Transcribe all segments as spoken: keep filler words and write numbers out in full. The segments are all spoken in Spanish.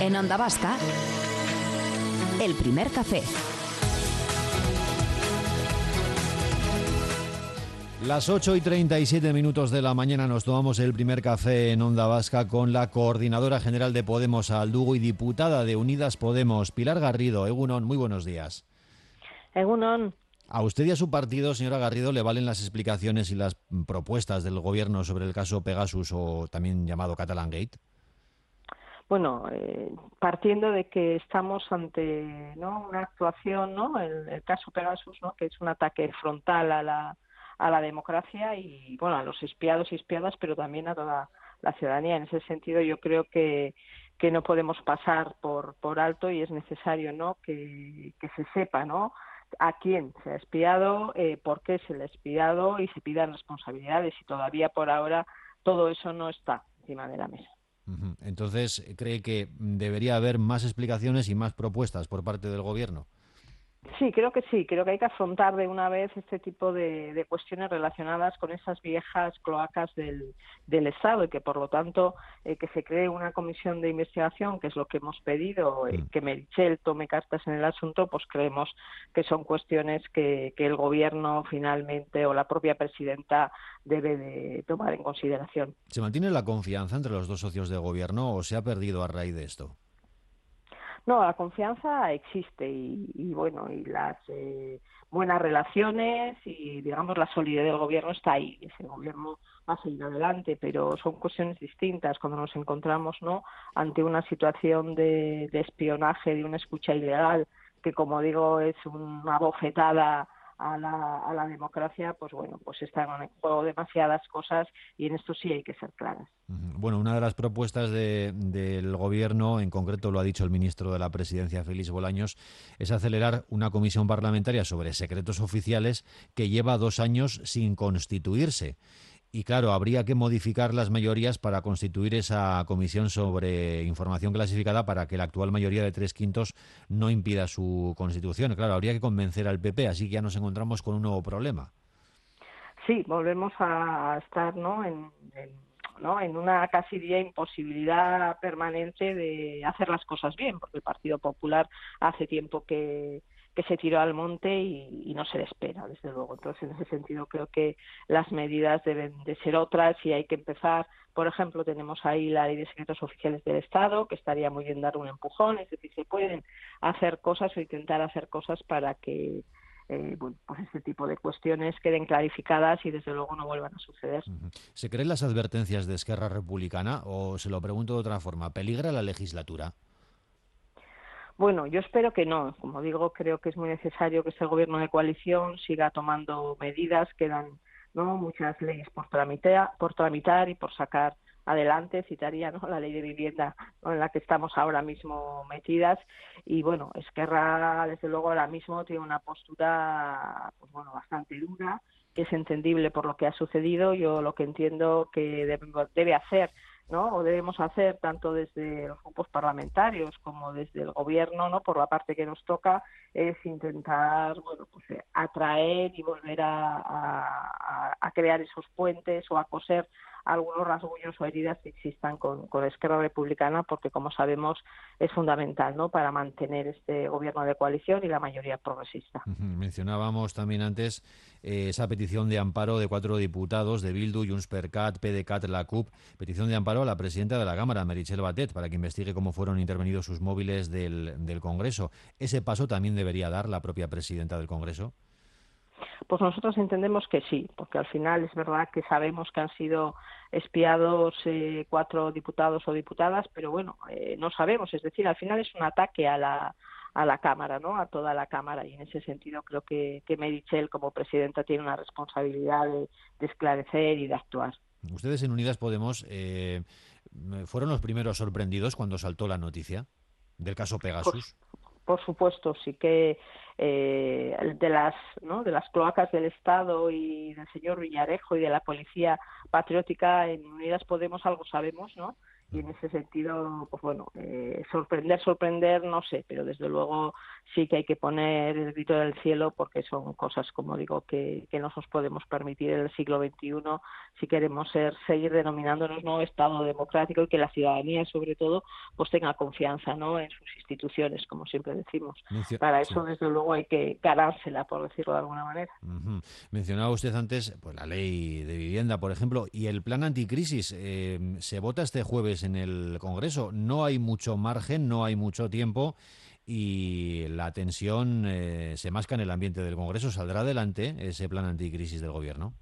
En Onda Vasca, El Primer Café. Las ocho y treinta y siete minutos de la mañana nos tomamos el primer café en Onda Vasca con la coordinadora general de Podemos Aldugo y diputada de Unidas Podemos, Pilar Garrido. Egunon, muy buenos días. Egunon. A usted y a su partido, señora Garrido, le valen las explicaciones y las propuestas del gobierno sobre el caso Pegasus o también llamado Catalan Gate. Bueno, eh, partiendo de que estamos ante, ¿no?, una actuación, ¿no?, el, el caso Pegasus, ¿no?, que es un ataque frontal a la a la democracia y, bueno, a los espiados y espiadas, pero también a toda la ciudadanía. En ese sentido, yo creo que que no podemos pasar por por alto y es necesario, ¿no?, que, que se sepa, ¿no?, a quién se ha espiado, eh, por qué se le ha espiado y se pidan responsabilidades. Y todavía por ahora todo eso no está encima de la mesa. Entonces, ¿cree que debería haber más explicaciones y más propuestas por parte del gobierno? Sí, creo que sí. Creo que hay que afrontar de una vez este tipo de, de cuestiones relacionadas con esas viejas cloacas del, del Estado y que, por lo tanto, eh, que se cree una comisión de investigación, que es lo que hemos pedido, eh, que Meritxell tome cartas en el asunto, pues creemos que son cuestiones que, que el Gobierno finalmente o la propia presidenta debe de tomar en consideración. ¿Se mantiene la confianza entre los dos socios de Gobierno o se ha perdido a raíz de esto? No, la confianza existe y, y bueno, y las eh, buenas relaciones y, digamos, la solidez del gobierno está ahí. Ese gobierno va a seguir adelante, pero son cuestiones distintas cuando nos encontramos, ¿no?, ante una situación de, de espionaje, de una escucha ilegal, que, como digo, es una bofetada a la, a la democracia. Pues bueno, pues están en juego demasiadas cosas y en esto sí hay que ser claras. Bueno, una de las propuestas de, del Gobierno, en concreto lo ha dicho el ministro de la Presidencia, Félix Bolaños, es acelerar una comisión parlamentaria sobre secretos oficiales que lleva dos años sin constituirse. Y claro, habría que modificar las mayorías para constituir esa comisión sobre información clasificada para que la actual mayoría de tres quintos no impida su constitución. Claro, habría que convencer al P P, así que ya nos encontramos con un nuevo problema. Sí, volvemos a estar, ¿no?, en, en, ¿no? en una casi día imposibilidad permanente de hacer las cosas bien, porque el Partido Popular hace tiempo que, que se tiró al monte y, y no se le espera, desde luego. Entonces, en ese sentido, creo que las medidas deben de ser otras y hay que empezar. Por ejemplo, tenemos ahí la Ley de Secretos Oficiales del Estado, que estaría muy bien dar un empujón, es decir, se pueden hacer cosas o intentar hacer cosas para que Eh, bueno, pues este tipo de cuestiones queden clarificadas y desde luego no vuelvan a suceder. ¿Se creen las advertencias de Esquerra Republicana o, se lo pregunto de otra forma, peligra la legislatura? Bueno, yo espero que no. Como digo, creo que es muy necesario que este gobierno de coalición siga tomando medidas. Quedan, ¿no?, muchas leyes por tramitar, por tramitar y por sacar adelante. Citaría, ¿no?, la ley de vivienda, ¿no?, en la que estamos ahora mismo metidas. Y bueno, Esquerra, desde luego, ahora mismo tiene una postura, pues bueno, bastante dura, que es entendible por lo que ha sucedido. Yo lo que entiendo que debe, debe hacer, ¿no?, o debemos hacer tanto desde los grupos parlamentarios como desde el gobierno, ¿no?, por la parte que nos toca, es intentar, bueno, pues atraer y volver a, a, a crear esos puentes o a coser algunos rasguños o heridas que existan con, con Esquerra Republicana, porque, como sabemos, es fundamental, ¿no?, para mantener este gobierno de coalición y la mayoría progresista. Uh-huh. Mencionábamos también antes eh, esa petición de amparo de cuatro diputados de Bildu, Junts per Cat, PDeCAT, la CUP, petición de amparo a la presidenta de la Cámara, Meritxell Batet, para que investigue cómo fueron intervenidos sus móviles del, del Congreso. ¿Ese paso también debería dar la propia presidenta del Congreso? Pues nosotros entendemos que sí, porque al final es verdad que sabemos que han sido espiados eh, cuatro diputados o diputadas, pero bueno, eh, no sabemos, es decir, al final es un ataque a la a la Cámara, ¿no?, a toda la Cámara, y en ese sentido creo que, que Meritxell, como presidenta, tiene una responsabilidad de, de esclarecer y de actuar. Ustedes en Unidas Podemos eh, fueron los primeros sorprendidos cuando saltó la noticia del caso Pegasus. Por, por supuesto, sí que eh, de las ¿no? de las cloacas del Estado y del señor Villarejo y de la Policía Patriótica, en Unidas Podemos algo sabemos, ¿no? y en ese sentido, pues bueno, eh, sorprender, sorprender, no sé, pero desde luego sí que hay que poner el grito del cielo porque son cosas, como digo, que, que no nos podemos permitir en el siglo veintiuno si queremos ser seguir denominándonos no Estado democrático y que la ciudadanía, sobre todo, pues tenga confianza, ¿no?, en sus instituciones, como siempre decimos. Mencio Para sí. eso, desde luego, hay que ganársela, por decirlo de alguna manera. Uh-huh. Mencionaba usted antes pues la ley de vivienda, por ejemplo, y el plan anticrisis. Eh, se vota este jueves en el Congreso. No hay mucho margen, no hay mucho tiempo y la tensión eh, se masca en el ambiente del Congreso. ¿Saldrá adelante ese plan anticrisis del Gobierno?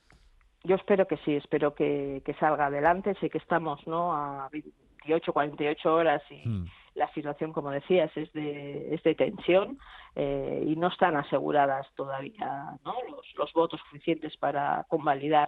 Yo espero que sí, espero que, que salga adelante. Sé que estamos, ¿no?, a veintiocho, cuarenta y ocho horas y Hmm. la situación, como decías, es de, es de tensión eh, y no están aseguradas todavía, ¿no?, los, los votos suficientes para convalidar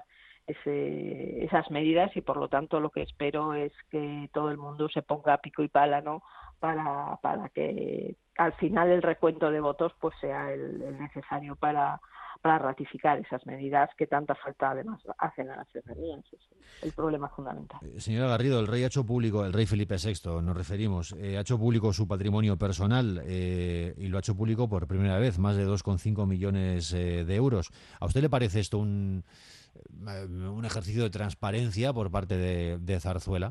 ese, esas medidas y, por lo tanto, lo que espero es que todo el mundo se ponga a pico y pala, ¿no?, para, para que al final el recuento de votos pues sea el, el necesario para para ratificar esas medidas que tanta falta además hacen a la ciudadanía. Ese es el problema fundamental. Eh, señora Garrido, el rey ha hecho público, el rey Felipe sexto, nos referimos, eh, ha hecho público su patrimonio personal eh, y lo ha hecho público por primera vez, más de dos coma cinco millones eh, de euros. ¿A usted le parece esto un, un ejercicio de transparencia por parte de, de Zarzuela?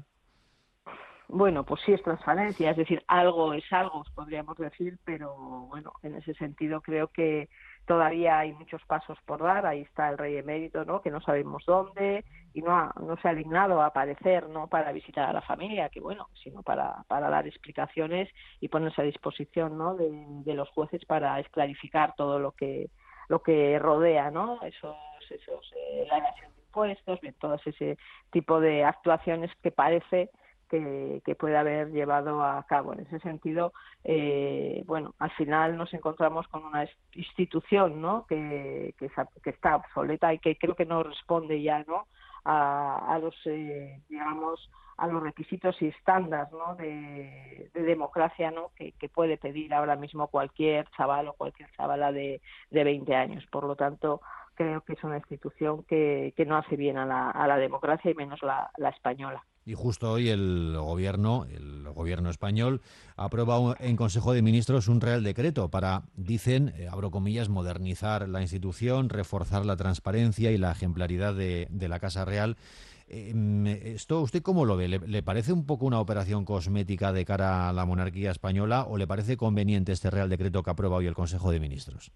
Bueno, pues sí es transparencia, es decir, algo es algo, podríamos decir, pero bueno, en ese sentido creo que todavía hay muchos pasos por dar. Ahí está el rey emérito, ¿no?, que no sabemos dónde y no ha, no se ha dignado a aparecer, no para visitar a la familia, que bueno, sino para, para dar explicaciones y ponerse a disposición, ¿no?, de, de los jueces para esclarificar todo lo que lo que rodea, ¿no?, esos, esos eh, la evasión de impuestos, bien, todo ese tipo de actuaciones que parece Que, que puede haber llevado a cabo. En ese sentido, eh, bueno, al final nos encontramos con una institución, ¿no?, que, que, que está obsoleta y que creo que no responde ya, ¿no?, a, a los, eh, digamos, a los requisitos y estándares, ¿no?, de, de democracia, ¿no?, que, que puede pedir ahora mismo cualquier chaval o cualquier chavala de, de veinte años. Por lo tanto, creo que es una institución que, que no hace bien a la, a la democracia y menos la, la española. Y justo hoy el gobierno, el gobierno español, aprueba un, en Consejo de Ministros un Real Decreto para, dicen, eh, abro comillas, modernizar la institución, reforzar la transparencia y la ejemplaridad de, de la Casa Real. Eh, ¿Esto usted cómo lo ve? ¿Le, ¿Le parece un poco una operación cosmética de cara a la monarquía española o le parece conveniente este Real Decreto que aprueba hoy el Consejo de Ministros?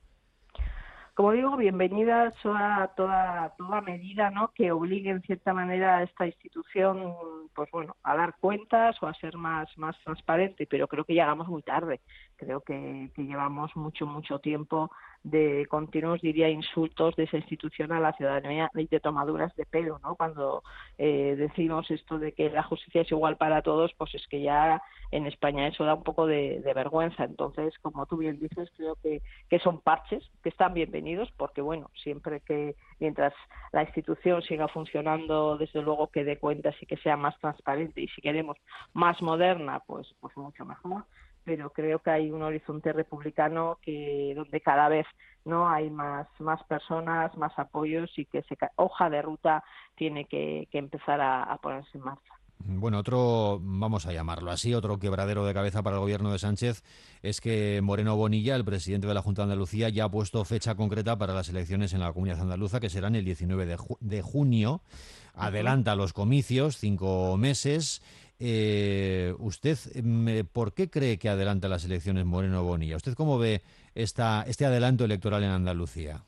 Como digo, bienvenida a toda, toda medida, ¿no?, que obligue en cierta manera a esta institución, pues bueno, a dar cuentas o a ser más, más transparente, pero creo que llegamos muy tarde. Creo que, que llevamos mucho, mucho tiempo de continuos, diría, insultos de esa institución a la ciudadanía y de tomaduras de pelo, ¿no? Cuando eh, decimos esto de que la justicia es igual para todos, pues es que ya en España eso da un poco de, de vergüenza. Entonces, como tú bien dices, creo que, que son parches que están bienvenidos porque, bueno, siempre que mientras la institución siga funcionando, desde luego que dé cuentas y que sea más transparente y si queremos más moderna, pues, pues mucho mejor. Pero creo que hay un horizonte republicano que donde cada vez no hay más más personas, más apoyos y que esa hoja de ruta tiene que, que empezar a, a ponerse en marcha. Bueno, otro, vamos a llamarlo así, otro quebradero de cabeza para el gobierno de Sánchez es que Moreno Bonilla, el presidente de la Junta de Andalucía, ya ha puesto fecha concreta para las elecciones en la Comunidad Andaluza, que serán el diecinueve de, ju- de junio. Adelanta los comicios, cinco meses. Eh, ¿Usted eh, por qué cree que adelanta las elecciones Moreno Bonilla? ¿Usted cómo ve esta, este adelanto electoral en Andalucía?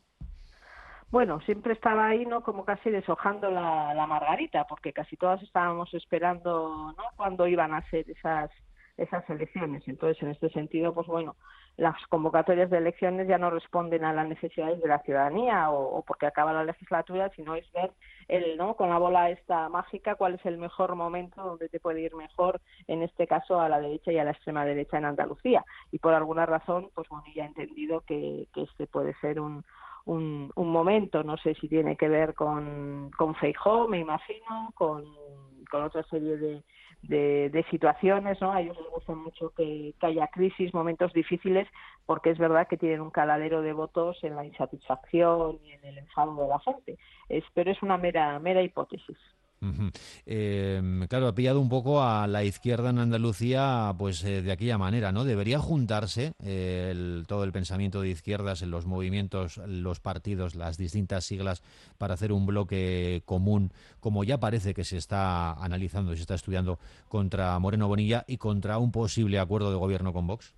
Bueno, siempre estaba ahí, ¿no?, como casi deshojando la, la margarita, porque casi todas estábamos esperando, ¿no?, cuándo iban a ser esas esas elecciones. Entonces, en este sentido, pues bueno, las convocatorias de elecciones ya no responden a las necesidades de la ciudadanía o, o porque acaba la legislatura, sino es ver el, ¿no?, con la bola esta mágica cuál es el mejor momento donde te puede ir mejor, en este caso a la derecha y a la extrema derecha en Andalucía. Y por alguna razón, pues bueno, ya he entendido que, que este puede ser un Un, un momento, no sé si tiene que ver con, con Feijóo, me imagino, con, con otra serie de, de, de situaciones, ¿no? A ellos les gusta mucho que, que haya crisis, momentos difíciles, porque es verdad que tienen un caladero de votos en la insatisfacción y en el enfado de la gente. Es, pero es una mera, mera hipótesis. Ujú. Eh, claro, ha pillado un poco a la izquierda en Andalucía, pues eh, de aquella manera, ¿no? Debería juntarse eh, el- todo el pensamiento de izquierdas en los movimientos, los partidos, las distintas siglas para hacer un bloque común, como ya parece que se está analizando y se está estudiando contra Moreno Bonilla y contra un posible acuerdo de gobierno con Vox.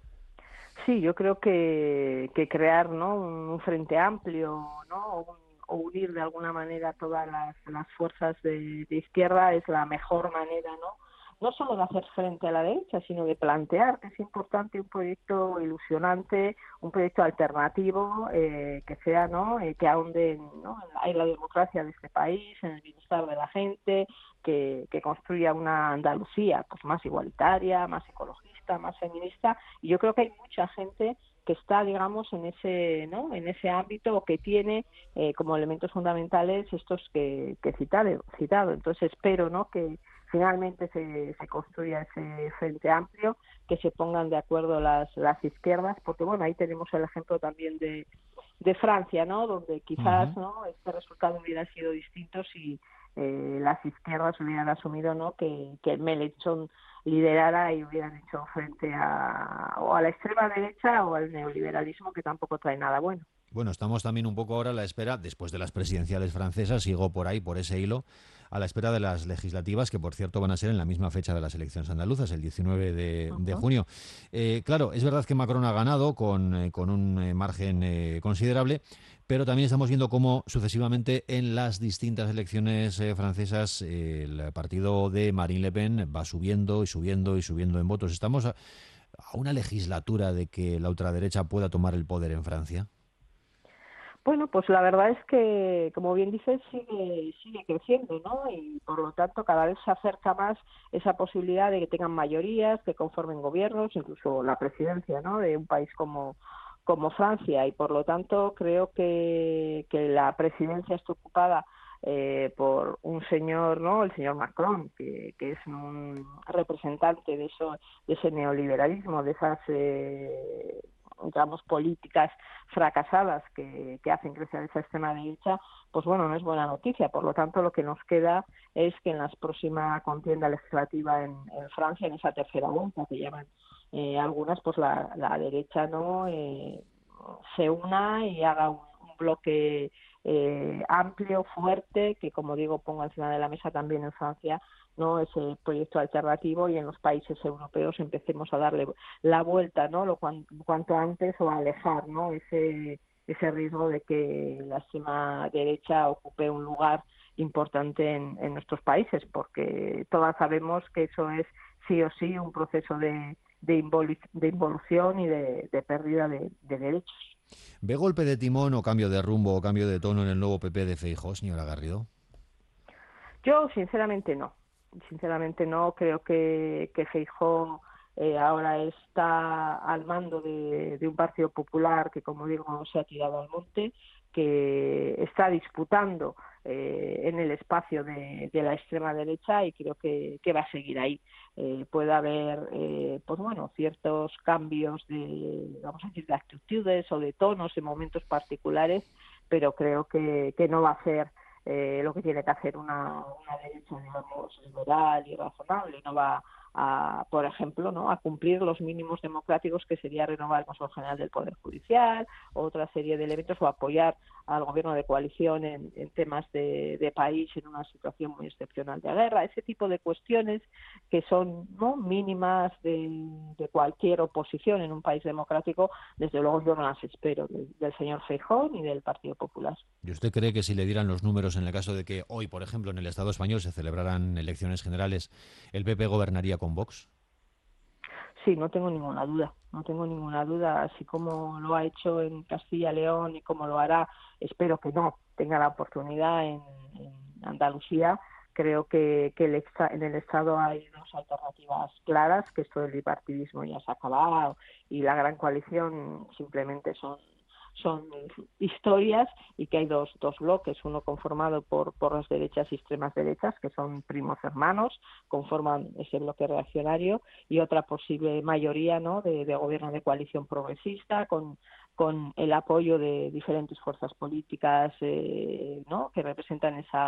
Sí, yo creo que, que crear, ¿no?, un, un frente amplio, ¿no?, o, un- o unir de alguna manera todas las, las fuerzas de, de izquierda es la mejor manera, ¿no? No solo de hacer frente a la derecha, sino de plantear que es importante un proyecto ilusionante, un proyecto alternativo, eh, que sea, ¿no?, eh, que ahonde en, ¿no?, en la democracia de este país, en el bienestar de la gente, que, que construya una Andalucía pues más igualitaria, más ecologista, más feminista. Y yo creo que hay mucha gente que está, digamos, en ese, ¿no?, en ese ámbito, o que tiene eh, como elementos fundamentales estos que, que he citado, citado. Entonces espero, ¿no?, que finalmente se, se construya ese frente amplio, que se pongan de acuerdo las, las izquierdas, porque bueno, ahí tenemos el ejemplo también de, de Francia, ¿no?, donde quizás, Ujú. ¿no?, este resultado hubiera sido distinto si eh, las izquierdas hubieran asumido, ¿no?, que, que Mélenchon liderara y hubieran hecho frente a, o a la extrema derecha o al neoliberalismo, que tampoco trae nada bueno. Bueno, estamos también un poco ahora a la espera, después de las presidenciales francesas, sigo por ahí, por ese hilo, a la espera de las legislativas, que por cierto van a ser en la misma fecha de las elecciones andaluzas, el diecinueve de, de Uh-huh. junio. Eh, claro, es verdad que Macron ha ganado con, eh, con un eh, margen eh, considerable, pero también estamos viendo cómo sucesivamente en las distintas elecciones eh, francesas eh, el partido de Marine Le Pen va subiendo y subiendo y subiendo en votos. ¿Estamos a, a una legislatura de que la ultraderecha pueda tomar el poder en Francia? Bueno, pues la verdad es que, como bien dices, sigue, sigue creciendo, ¿no? Y por lo tanto cada vez se acerca más esa posibilidad de que tengan mayorías, que conformen gobiernos, incluso la presidencia, ¿no?, de un país como, como Francia. Y por lo tanto creo que, que la presidencia está ocupada eh, por un señor, ¿no?, el señor Macron, que, que es un representante de eso, de ese neoliberalismo, de esas eh, digamos, políticas fracasadas que, que hacen crecer esa extrema derecha, pues bueno, no es buena noticia. Por lo tanto, lo que nos queda es que en la próxima contienda legislativa en, en Francia, en esa tercera vuelta que llaman eh, algunas, pues la, la derecha no eh, se una y haga un, un bloque eh, amplio, fuerte, que como digo ponga encima de la mesa también en Francia, no, ese proyecto alternativo, y en los países europeos empecemos a darle la vuelta, ¿no?, lo cuan, cuanto antes, o a alejar, ¿no?, ese ese riesgo de que la extrema derecha ocupe un lugar importante en, en nuestros países, porque todas sabemos que eso es sí o sí un proceso de, de, involu de involución y de, de pérdida de, de derechos. ¿Ve golpe de timón o cambio de rumbo o cambio de tono en el nuevo P P de Feijóo, señora Garrido? Yo sinceramente no, sinceramente no, creo que, que Feijóo eh, ahora está al mando de, de un Partido Popular que, como digo, se ha tirado al monte, que está disputando eh, en el espacio de, de la extrema derecha, y creo que, que va a seguir ahí. Eh, puede haber, eh, pues bueno, ciertos cambios de, vamos a decir, de actitudes o de tonos en momentos particulares, pero creo que, que no va a ser eh, lo que tiene que hacer una, una derecha, digamos, liberal y razonable. No va a, por ejemplo, ¿no?, a cumplir los mínimos democráticos, que sería renovar el Consejo General del Poder Judicial, otra serie de elementos, o apoyar al gobierno de coalición en, en temas de, de país en una situación muy excepcional de guerra, ese tipo de cuestiones que son, ¿no?, mínimas de, de cualquier oposición en un país democrático. Desde luego yo no las espero del, del señor Feijóo ni del Partido Popular. ¿Y usted cree que si le dieran los números en el caso de que hoy, por ejemplo, en el Estado español se celebraran elecciones generales, el P P gobernaría con Vox? Sí, no tengo ninguna duda, no tengo ninguna duda, así como lo ha hecho en Castilla y León y como lo hará, espero que no, tenga la oportunidad en, en Andalucía. Creo que, que el extra, en el Estado hay dos alternativas claras, que esto del bipartidismo ya se ha acabado y la gran coalición simplemente son son historias, y que hay dos, dos bloques, uno conformado por, por las derechas y extremas derechas, que son primos hermanos, conforman ese bloque reaccionario, y otra posible mayoría, ¿no?, de, de gobierno de coalición progresista, con, con el apoyo de diferentes fuerzas políticas, eh, ¿no?, que representan esa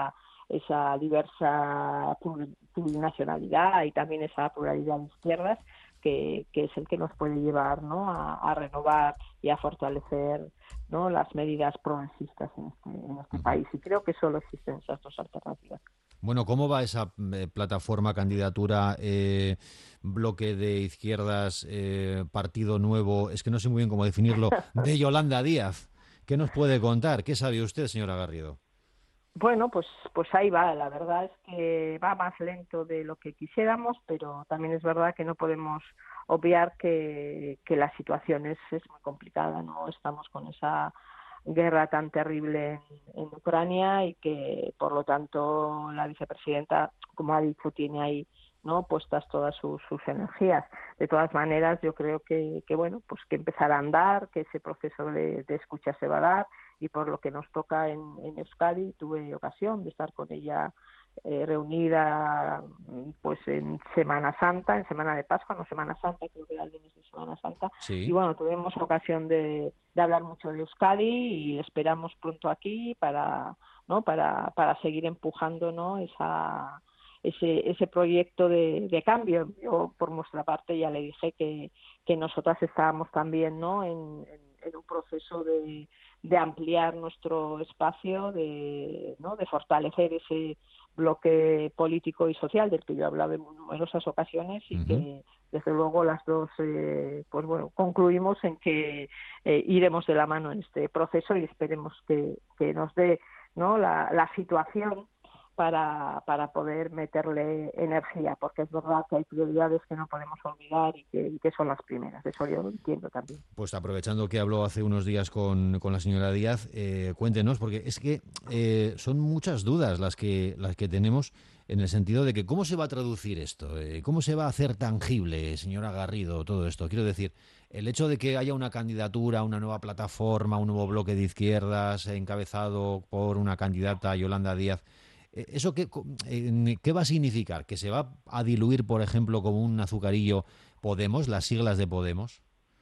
esa diversa plurinacionalidad y también esa pluralidad de izquierdas que, que es el que nos puede llevar, ¿no?, a, a renovar y a fortalecer, ¿no?, las medidas progresistas en este, en este uh-huh. país. Y creo que solo existen esas dos alternativas. Bueno, ¿cómo va esa eh, plataforma, candidatura, eh, bloque de izquierdas, eh, partido nuevo? Es que no sé muy bien cómo definirlo, de Yolanda Díaz. ¿Qué nos puede contar? ¿Qué sabe usted, señora Garrido? Bueno, pues pues ahí va. La verdad es que va más lento de lo que quisiéramos, pero también es verdad que no podemos obviar que, que la situación es, es muy complicada, ¿no? Estamos con esa guerra tan terrible en, en Ucrania y que, por lo tanto, la vicepresidenta, como ha dicho, tiene ahí, ¿no?, puestas todas sus, sus energías. De todas maneras, yo creo que, que bueno, pues que empezará a andar, que ese proceso de, de escucha se va a dar, y por lo que nos toca en, en Euskadi, tuve ocasión de estar con ella eh, reunida pues en Semana Santa, en Semana de Pascua, no Semana Santa, creo que era el lunes de Semana Santa, sí. Y bueno, tuvimos ocasión de, de hablar mucho de Euskadi y esperamos pronto aquí para, ¿no?, para, para seguir empujando, ¿no?, esa ese ese proyecto de, de cambio. Yo, por nuestra parte, ya le dije que, que nosotras estábamos también, ¿no?, en, en, en un proceso de, de ampliar nuestro espacio, de, ¿no?, de fortalecer ese bloque político y social del que yo he hablado en numerosas ocasiones y uh-huh. que, desde luego, las dos, eh, pues bueno, concluimos en que eh, iremos de la mano en este proceso y esperemos que, que nos dé, ¿no?, la, la situación para, para poder meterle energía, porque es verdad que hay prioridades que no podemos olvidar y que, y que son las primeras. Eso yo lo entiendo también. Pues aprovechando que habló hace unos días con, con la señora Díaz, eh, cuéntenos, porque es que eh, son muchas dudas las que, las que tenemos en el sentido de que cómo se va a traducir esto, eh, cómo se va a hacer tangible, señora Garrido, todo esto. Quiero decir, el hecho de que haya una candidatura, una nueva plataforma, un nuevo bloque de izquierdas encabezado por una candidata, Yolanda Díaz, ¿eso qué, qué va a significar? ¿Que se va a diluir, por ejemplo, como un azucarillo Podemos, las siglas de Podemos?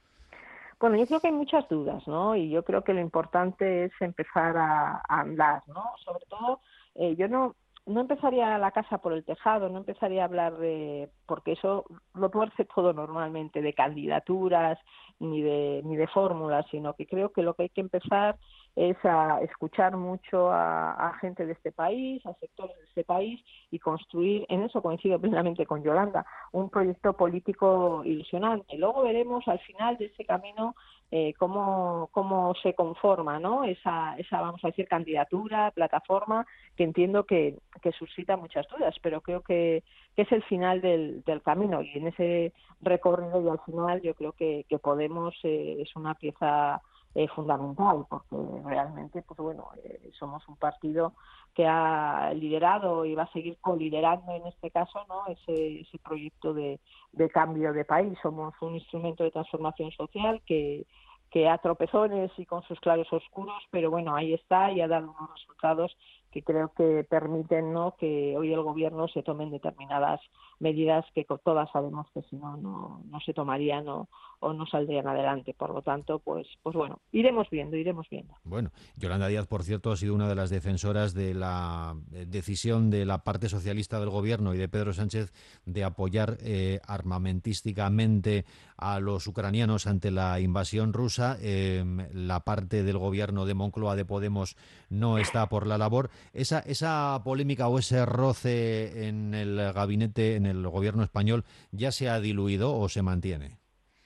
Bueno, yo creo que hay muchas dudas, ¿no? Y yo creo que lo importante es empezar a, a andar, ¿no? Sobre todo, eh, yo no no empezaría la casa por el tejado, no empezaría a hablar de, porque eso lo tuerce todo normalmente, de candidaturas ni de ni de fórmulas, sino que creo que lo que hay que empezar es a escuchar mucho a, a gente de este país, a sectores de este país y construir, en eso coincido plenamente con Yolanda, un proyecto político ilusionante. Luego veremos al final de ese camino eh, cómo cómo se conforma, ¿no?, esa esa vamos a decir candidatura, plataforma, que entiendo que, que suscita muchas dudas, pero creo que, que es el final del, del camino, y en ese recorrido y al final yo creo que, que Podemos eh, es una pieza Eh, fundamental, porque realmente, pues bueno, eh, somos un partido que ha liderado y va a seguir coliderando en este caso, ¿no?, ese, ese proyecto de, de cambio de país. Somos un instrumento de transformación social que, que a tropezones y con sus claros oscuros, pero bueno, ahí está y ha dado unos resultados que creo que permiten, ¿no?, que hoy el gobierno se tomen determinadas medidas que todas sabemos que si no, no, no se tomarían o, o no saldrían adelante. Por lo tanto, pues, pues bueno, iremos viendo, iremos viendo. Bueno, Yolanda Díaz, por cierto, ha sido una de las defensoras de la decisión de la parte socialista del gobierno y de Pedro Sánchez de apoyar eh, armamentísticamente a los ucranianos ante la invasión rusa. Eh, la parte del gobierno de Moncloa de Podemos no está por la labor. Esa, esa polémica o ese roce en el gabinete, en el gobierno español, ¿ya se ha diluido o se mantiene?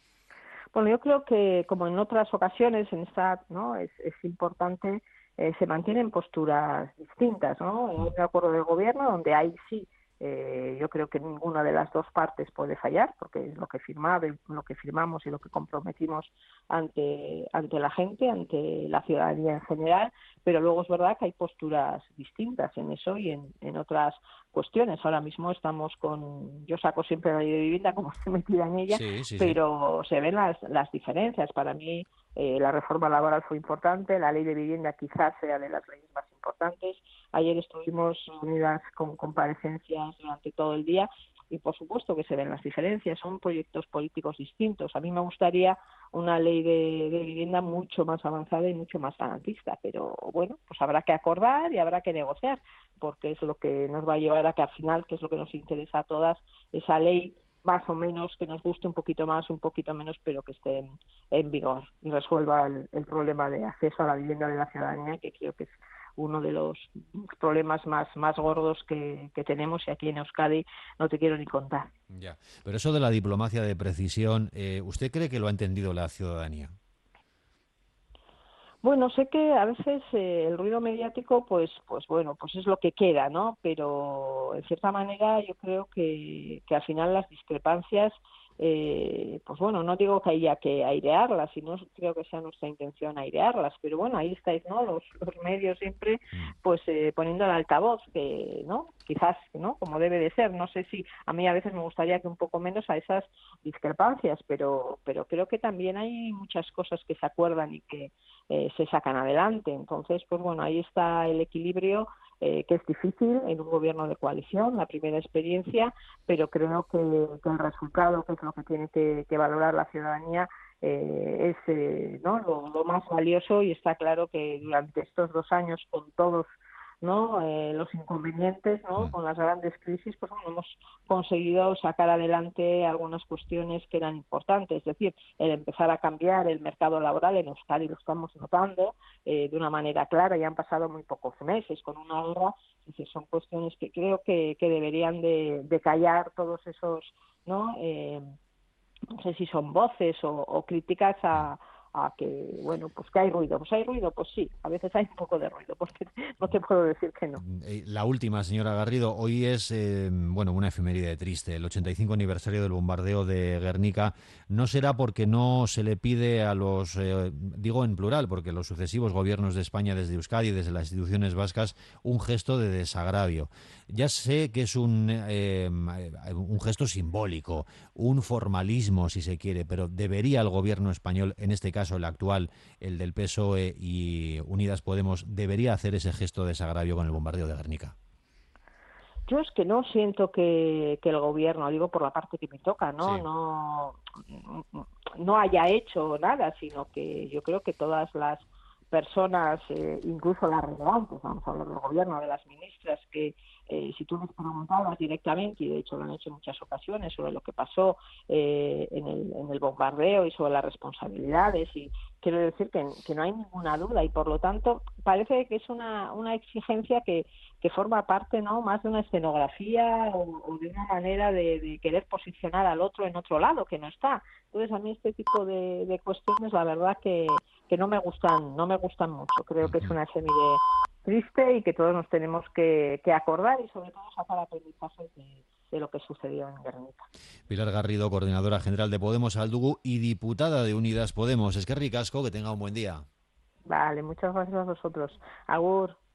Bueno, yo creo que, como en otras ocasiones, en esta, ¿no?, es, es importante, eh, se mantienen posturas distintas, ¿no? En un acuerdo de gobierno donde hay sí, eh, yo creo que ninguna de las dos partes puede fallar, porque es lo que firmado, lo que firmamos y lo que comprometimos ante ante la gente, ante la ciudadanía en general, pero luego es verdad que hay posturas distintas en eso y en, en otras cuestiones. Ahora mismo estamos con, yo saco siempre la ley de vivienda como estoy metida en ella, sí, sí, pero sí. se ven las, las diferencias. Para mí eh, la reforma laboral fue importante, la ley de vivienda quizás sea de las leyes más importantes. Ayer estuvimos reunidas con comparecencias durante todo el día y por supuesto que se ven las diferencias, son proyectos políticos distintos. A mí me gustaría una ley de, de vivienda mucho más avanzada y mucho más garantista, pero bueno, pues habrá que acordar y habrá que negociar, porque es lo que nos va a llevar a que al final, que es lo que nos interesa a todas, esa ley más o menos, que nos guste un poquito más, un poquito menos, pero que esté en, en vigor y resuelva el, el problema de acceso a la vivienda de la ciudadanía, que creo que es uno de los problemas más, más gordos que, que tenemos, y aquí en Euskadi no te quiero ni contar. Ya, pero eso de la diplomacia de precisión, eh, ¿usted cree que lo ha entendido la ciudadanía? Bueno, sé que a veces eh, el ruido mediático, pues, pues bueno, pues es lo que queda, ¿no? Pero en cierta manera yo creo que, que al final las discrepancias, eh, pues bueno, no digo que haya que airearlas, y no creo que sea nuestra intención airearlas, pero bueno, ahí estáis, ¿no? Los, los medios siempre, pues eh, poniendo el altavoz, que, ¿no? Quizás, ¿no? Como debe de ser. No sé si a mí a veces me gustaría que un poco menos a esas discrepancias, pero, pero creo que también hay muchas cosas que se acuerdan y que Eh, se sacan adelante. Entonces, pues bueno, ahí está el equilibrio, eh, que es difícil en un gobierno de coalición, la primera experiencia, pero creo que, que el resultado, que es lo que tiene que, que valorar la ciudadanía, eh, es eh, ¿no? lo, lo más valioso, y está claro que durante estos dos años, con todos, ¿no? Eh, los inconvenientes, ¿no? Con las grandes crisis, pues bueno, hemos conseguido sacar adelante algunas cuestiones que eran importantes, es decir, el empezar a cambiar el mercado laboral en Euskadi, lo estamos notando eh, de una manera clara, ya han pasado muy pocos meses con una guerra, es decir, son cuestiones que creo que, que deberían de, de callar todos esos, ¿no? Eh, no sé si son voces o, o críticas a a que, bueno, pues que hay ruido. Pues hay ruido, pues sí, a veces hay un poco de ruido, porque no te puedo decir que no. La última, señora Garrido, hoy es, eh, bueno, una efeméride triste, el ochenta y cinco aniversario del bombardeo de Guernica. No será porque no se le pide a los, eh, digo en plural, porque los sucesivos gobiernos de España, desde Euskadi, desde las instituciones vascas, un gesto de desagravio. Ya sé que es un, eh, un gesto simbólico, un formalismo, si se quiere, pero debería el gobierno español, en este caso el actual, el del P S O E y Unidas Podemos, debería hacer ese gesto de desagravio con el bombardeo de Guernica. Yo es que no siento que, que el gobierno, digo por la parte que me toca, no, Sí. no, no haya hecho nada, sino que yo creo que todas las personas, eh, incluso las relevantes, vamos a hablar del gobierno, de las ministras, que eh, si tú les preguntabas directamente, y de hecho lo han hecho en muchas ocasiones, sobre lo que pasó eh, en, el, en el bombardeo y sobre las responsabilidades, y quiero decir que, que no hay ninguna duda, y por lo tanto parece que es una, una exigencia que, que forma parte, ¿no?, más de una escenografía o, o de una manera de, de querer posicionar al otro en otro lado que no está. Entonces a mí este tipo de, de cuestiones, la verdad que, que no me gustan, no me gustan mucho. Creo que es una efeméride triste y que todos nos tenemos que, que acordar y sobre todo sacar aprendizajes de, de lo que sucedió en Guernica. Pilar Garrido, coordinadora general de Podemos Aldugu y diputada de Unidas Podemos. Eskerrik asko, que tenga un buen día. Vale, muchas gracias a vosotros. Agur.